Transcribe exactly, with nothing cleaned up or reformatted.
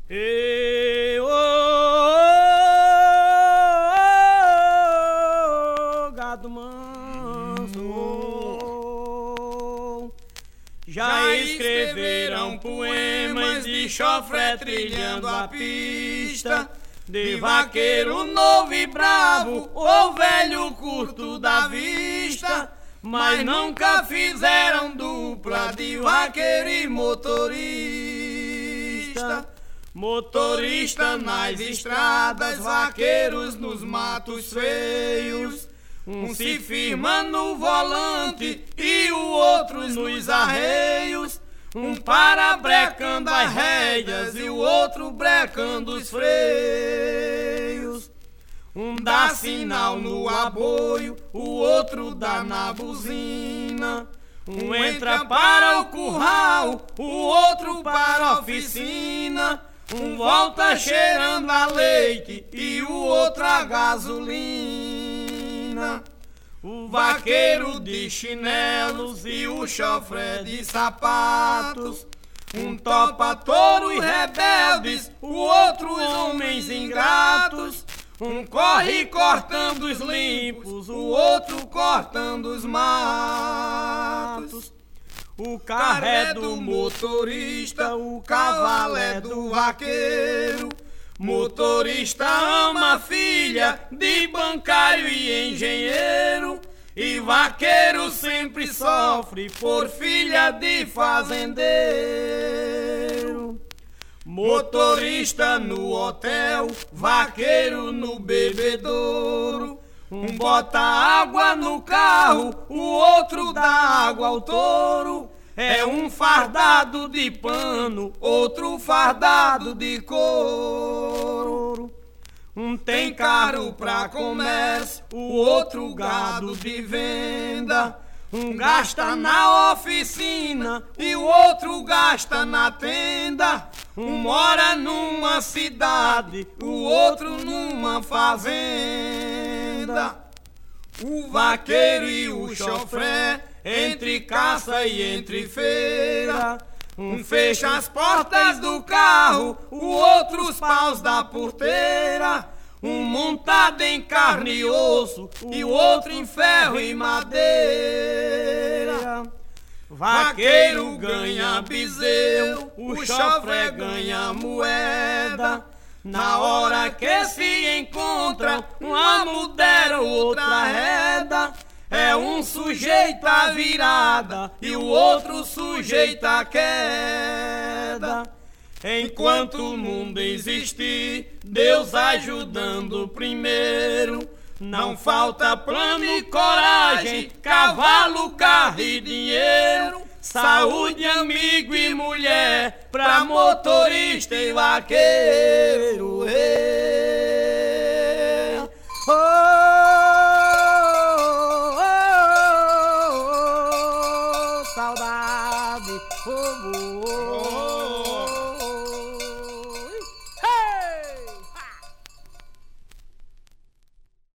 Ei, ô, ô, ô, gado manso, ô. Já escreveram poemas de chofré trilhando a pista, de vaqueiro novo e bravo, ou velho curto da vista, mas nunca fizeram dupla de vaqueiro e motorista. Motorista nas estradas, vaqueiros nos matos feios, um se firma no volante e o outro nos arreios, um para brecando as rédeas e o outro brecando os freios. Um dá sinal no aboio, o outro dá na buzina, um entra para o curral, o outro para a oficina, um volta cheirando a leite e o outro a gasolina. O vaqueiro de chinelos e o chofré de sapatos, um topa touro e rebeldes, o outro homens ingratos, um corre cortando os limpos, o outro cortando os matos. O carro é do motorista, o cavalo é do vaqueiro. Motorista ama a filha de bancário e engenheiro, e vaqueiro sempre sofre por filha de fazendeiro. Motorista no hotel, vaqueiro no bebedouro, um bota água no carro, o outro dá água ao touro. É um fardado de pano, outro fardado de couro. Um tem carro pra comércio, o outro gado de venda. Um gasta na oficina e o outro gasta na tenda. Um mora numa cidade, o outro numa fazenda. O vaqueiro e o chofré, entre caça e entre feira, um fecha as portas do carro, o outro os paus da porteira. Um montado em carne e osso e o outro em ferro e madeira. Vaqueiro ganha bezerro, o chofré ganha moeda. Na hora que se encontra, uma mudera, outra reda. É um sujeito à virada e o outro sujeito à queda. Enquanto o mundo existir, Deus ajudando primeiro, não falta plano e coragem, cavalo, carro e dinheiro, saúde, amigo e mulher, pra motorista e vaqueiro. Ei, oh, oh, oh, oh, saudade, oh, oh, oh.